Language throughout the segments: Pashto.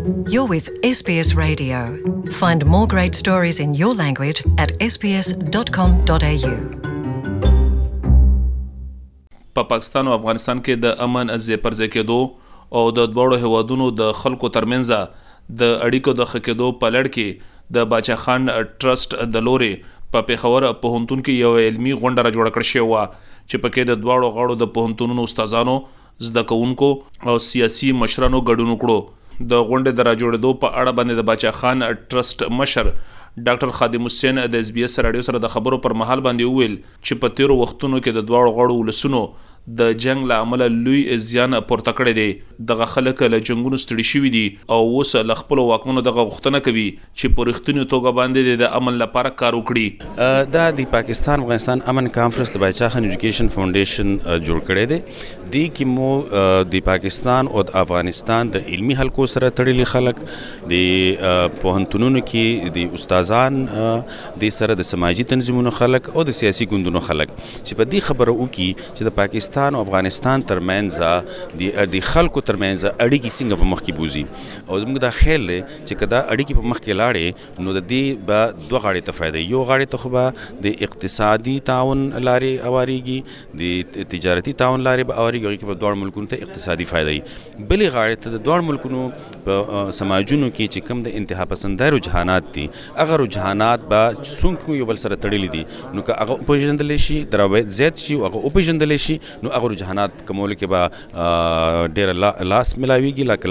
You're with SBS Radio. Find more great stories in your language at sbs.com.au. په پاکستان او افغانستان کې د امن ځای پر ځای کېدو او د دوړو هوادونو د خلکو ترمنځ د اړیکو د ښه کېدو په لړ کې د باچا خان ټرست د لورې په پیښور پوهنتون کې یو علمي غونډه را جوړه کړې شوې وه چې پکې د دواړو غاړو د پوهنتونونو استادانو زده کوونکو او سیاسي مشرانو ګډون وکړو. د غونډې د را جوړېدو په اړه باندې د باچا خان ټرست مشر ډاکټر خادم حسین د اس بي اس رادیو سره د خبرو پر مهال باندې وویل چې په تیرو وختونو کې د دواړو غاړو ولسونو د جنگ له امله لوی زیان پورته کړی دی. دغه خلک له جنگونو ستړي شوي دي او اوس له خپلو واکمنو دغه غوښتنه کوي چې په رښتینې توګه باندې د امن لپاره کار وکړي. دا د پاکستان افغانستان امن کانفرنس د باچا خان ایجوکیشن فاونډیشن جوړ کړی دی. دی کې مو د پاکستان او د افغانستان د علمي حلقو سره تړلي خلک د پوهنتونونو کې د استادان د سره د سماجي تنظیمونو خلک او د سیاسي ګوندونو خلک چې په دې خبره وکړي چې د پاکستان او افغانستان ترمنځ د خلکو ترمنځ اړیکې څنګه په مخ کې بوزي او زموږ دا خیال دی چې که دا اړیکې په مخ کې لاړې نو د دې به دوه غاړې ته فایده. یو غاړې ته خو به د اقتصادي تعاون لارې اوارېږي، د تجارتي تعاون لارې به اوارېږي، هغې کې به دواړو ملکونو ته اقتصادي فایده وي. بلې غاړې ته د دواړو ملکونو په سماجونو کې چې کوم د انتها پسنده رجحانات دي هغه رجحانات به څومره یو بل سره تړلي دي نو که هغه وپېژندلی شي د روایت زیات شي او هغه وپېژندلی شي نو هغه رجحانات کمولو کې به ډېر لاس ملاویږي، لکه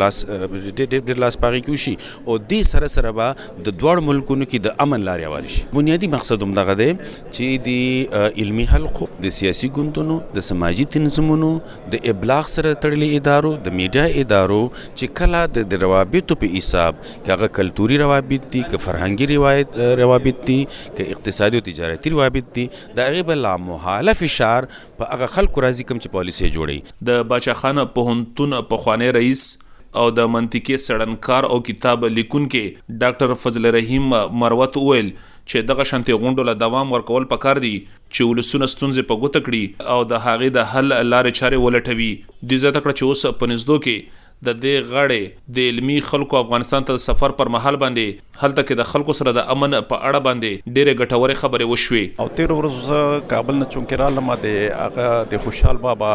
ډېر لاس په هغې کې وشي او دې سره سره به د دواړو ملکونو کې د امن لارې هوارې شي. بنیادي مقصد همدغه دی چې د علمي حلقو، د سیاسي ګوندونو، د سماجي تنظیمونو، د ابلاغ سره تړلي ادارو، د میډیا ادارو چې کله د روابطو په حساب که هغه کلتوري روابط دي، که فرهنګي روابط دي، که اقتصادي او تجارتي روابط دي، د هغې به لامحاله فشار په هغه خلکو راځي کوم چې پالیسي جوړوي. د باچا خان پوهنتون پخوانی رئیس او د منطقي څېړنکار او کتاب لیکونکی ډاکټر فضل رحیم مروت وویل چې دغه شانتې غونډو له دوام ورکول پکار دي چې ولسونه ستونزې په ګوته کړي او د هغې د حل لارې چارې ولټوي. دوی زیاته کړه چې اوس په نږدو کې د دې غاړې د علمي خلکو افغانستان ته سفر پر مهال باندې هلته کې د خلکو سره د امن په اړه باندې ډېرې ګټورې خبرې وشوې. او تیر ورځ کابل نه چونکې رالم د هغه د خوشحال بابا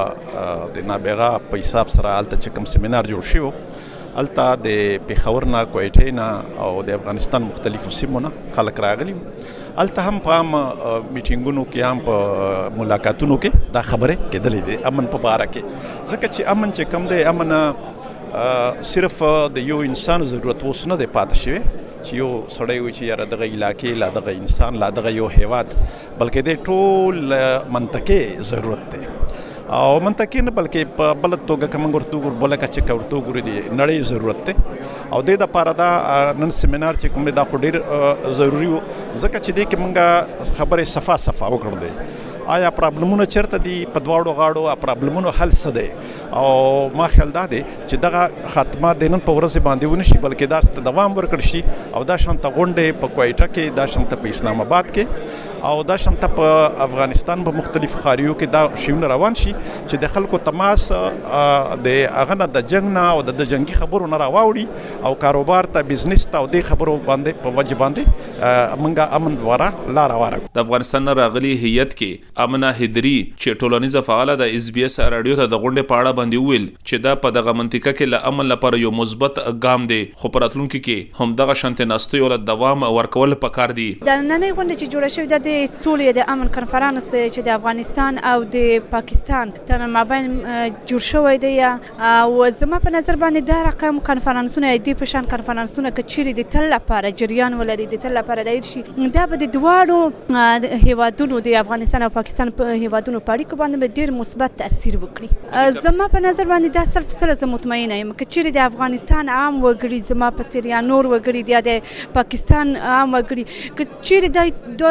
د نابغه په حساب سره هلته چې کوم سیمینار جوړ شوی هلته د پیښور نه، کویټې نه او د افغانستان مختلفو سیمو نه خلک راغلي. هلته هم په عام میټینګونو کې هم په ملاقاتونو کې دا خبرې کېدلې دي امن په باره کې، ځکه چې امن چې کوم دی امن صرف د یو انسان ضرورت اوس نه دی پاتې شوی چې یو سړی وي چې یاره دغه علاقې لا دغه انسان لا دغه یو هیواد، بلکې د ټول منطقې ضرورت دی او منطقې نه بلکې په بل توګه که موږ ورته وګورو بله کچې که ورته وګورو د نړۍ ضرورت دی او دې دپاره دا نن سیمینار چې کوم دی دا خو ډېر ضروري و ځکه چې دې کې موږ خبرې صفا وکړو دی آیا پرابلمونه چیرته دي په دواړو غاړو، پرابلمونو حل څه دی او ما خیال دا دی چې دغه خاتمه د نن په ورځ باندې ونه شي بلکې دا دوام ورکړ شي او دا شانته غونډې په کویټه کې، دا شانته په اسلام آباد کې او دا شانته په افغانستان په مختلفو ښاریو کې دا شیونه روان شي چې د خلکو تماس د هغه نه د جنګ نه او د جنګي خبرو نه راواوړي او کاروبار ته بزنس ته او دې خبرو باندې په وجه باندې موږ امن دواره لار هواره. د افغانستان راغلي هیئت کې امنه هدري چې ټولنیزه فعاله د اس بي اس رادیو ته د غونډې په اړه باندې وویل چې دا په دغه منطقه کې له امن لپاره یو مثبت ګام دی خو په راتلونکي کې هم دغه شانتې ناستیو له دوام ورکول پکار دي. د نننۍ غونډې چې جوړه شوې ده د سولې د امن کنفرانس دی چې د افغانستان او د پاکستان تر مابین جوړ شوی دی او زما په نظر باندې دا رقم کنفرانسونه دې په شان کنفرانسونه که چیرې د تل لپاره جریان ولري د تل لپاره دایر شي دا به د دواړو هیوادونو د افغانستان او پاکستان په هیوادونو په اړیکو باندې به ډېر مثبت تاثیر وکړي. زما په نظر باندې دا سل په سله زه مطمئنه یم که چیرې د افغانستان عام وګړي زما په څېر یا نور وګړي یا د پاکستان عام وګړي که چیرې دوی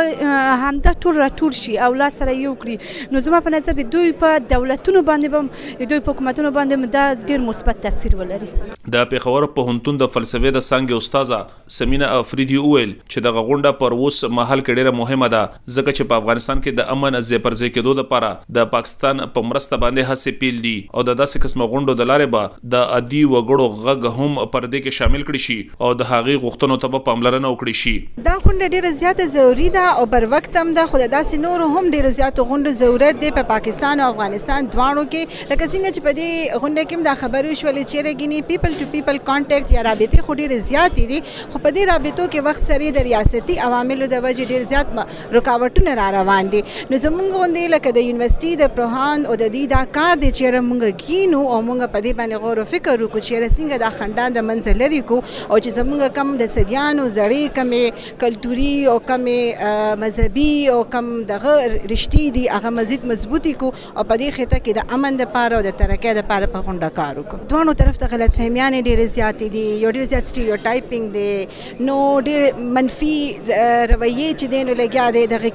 همدا ټول راټول شي او لاس سره یو کړي نو زما په نظر د دوی په دولتونو باندې به د دوی په حکومتونو باندې دا ډیر مثبت تاثیر ولري. د پیښور پوهنتون د فلسفې د څانګې استاده سمینا افریدي وویل چې دغه غونډه پر اوس مهال کې ډیره مهمه ده ځکه چې په افغانستان کې د امن ځای پر ځای کېدو لپاره د پاکستان په مرسته باندې هڅې پیل دي او د داسې قسمه غونډو د لارې به د عادي وګړو غږ هم پر دې کې شامل کړي شي او د هغې غوښتنو ته به پاملرنه وکړي شي. دا غونډه ډیره زیاته ضروري ده او پر وخت هم ده خو داسې نورو هم ډیره زیاته غونډه ضرورت دی په پاکستان او افغانستان دواړو کې لکه څنګه چې په دې غونډه کې دا خبرې وشولې چې رګینی پیپل ټو پیپل کانټیکټ یا رابطې خو ډیره زیاتې دي خو په دې رابطو کې وخت سره د ریاستي عواملو د وجې ډیر زیات رکاوټونه را روان دي نو زمونږ غونډې لکه د یونیورسيټي د پروهان او د دې دا کار دی چې موږ کینو او موږ په دې باندې غور او فکر وکړو چې څنګه دا خندان د منځ لري کو او چې زمونږ کم د سديانو زړې کمې کلتوري او کمې مذهبي او کم دغه رښتې دي هغه مزید مضبوطی کو او په دې خطه کې د امن لپاره او د ترقۍ لپاره په غونډه کار وکړو. دوه طرف ته غلط فهمیان ډېر زیات دي یو ډېر زیات سټیریوټایپینګ دي نو ډېر منفي رویه چې دینو لګیا دی دغه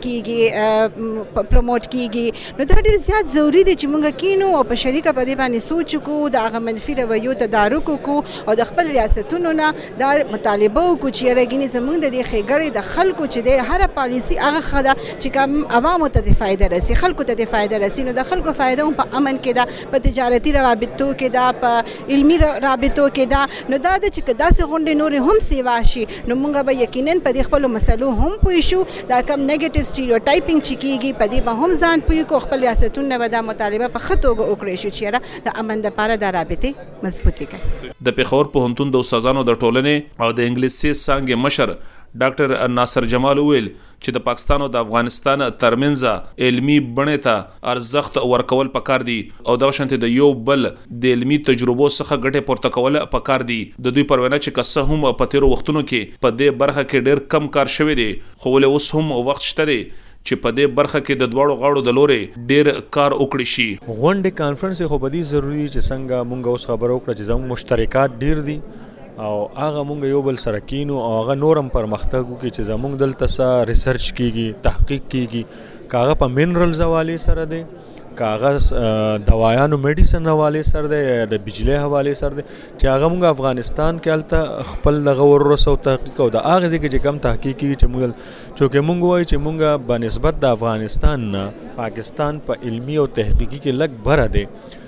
کیږي پروموټ کیږي نو دا ډېر زیات ضروری دی چې موږ کینو او په شریکه په دې باندې سوچ وکړو د هغه منفي رویو تدارک وکړو او د خپل ریاستونو نه دا مطالبه وکړو چې رګینی زموږ د دې خېګړې د خلکو چې د هر پالیسي هغه خدا چې کوم عوامو ته د فائدہ رسي خلکو ته د فائدہ رسي نو د خلکو فائدہ هم په امن کې دا په تجارتي روابطو کې دا په علمي رابطو کې دا نو دا د چې داسې غونډې نور هم سیوا شي نو موږ به یقینا په دې خپل مسلو هم پوه شو دا کم نیگیټیو سټیریوټایپینګ چې کیږي په دې به هم ځان پوه کو خپل ریاستونه به دا مطالبه په خطوګه وکړي شو چې د امن لپاره د رابطې مضبوطی کړي. د پیښور پوهنتون د استادانو د ټولنې او د انګلیسي څانګې مشر ډاکټر ناصر جمال ویل چې د پاکستان او د افغانستان ترمنځ علمي بڼې ته ارزښت ورکول پکار دي او د شانتي د یو بل د علمي تجربو څخه ګټه پورته کول پکار دي. د دوی پروینه چې کسه هم په تیرو وختونو کې په دې برخه کې ډېر کم کار شوی دی خو له اوس هم وخت شته دی چې په دې برخه کې د دواړو غاړو د لوري ډېر کار وکړي شي. غونډه کانفرنس خو بدی ضروری چې څنګه مونږ اوس خبرو کړو چې زموږ مشترکات ډېر دي او هغه مونږ یو بل سره کینو او هغه نورم پرمختګ وکړي چې زموږ دلته سره ریسرچ کیږي تحقیق کیږي کاغه په منرالز حواله سره دی کاغذ دوايانو میډیسن حواله سره دی د بجلی حواله سره دی چې هغه مونږ افغانستان کې الته خپل دغه ورسو تحقیق او د هغه ځکه چې کم تحقیق کیږي چې مونږ وایي چې مونږ بنسبت د افغانستان نه پاکستان په علمي او تحقیقي کې لږ بره دی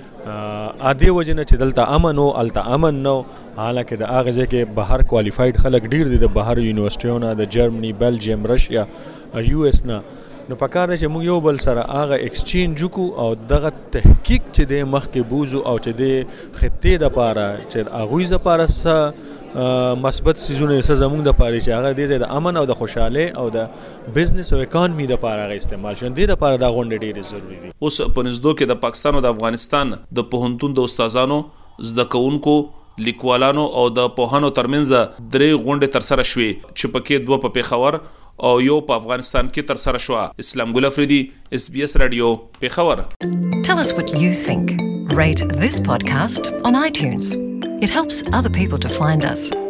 عادي وجنه چې دلته امن او الته امن نو حالکه د اغه ځکه بهر کوالیفاید خلک ډیر دي د بهر یونیورسيټیونو د جرمني بلجیم رشیا یو اس نه نو پکار دی چې موږ یو بل سره هغه ایکسچینج وکړو او دغه تحقیق چې د مخکې بوزو او چې د خطې د پاره چې اغوی ز پاره مثبت سيزونه زموږ د پاره چې هغه د امن او د خوشاله او د بزنس او اکانومي د پاره استعمال شون دي د پاره د غونډې ډېر ضروری دي. اوس په نږدې کې د پاکستان او د افغانستان د پوهنتون د استادانو زده کوونکو لیکوالانو او د پوهانو ترمنځ درې غونډې تر سره شوې چې پکې دوه په پیښور او یو په افغانستان کې تر سره شو. اسلام ګل افریدي SBS رادیو پیښور. Tell us what you think. Rate this podcast on iTunes. It helps other people to find us.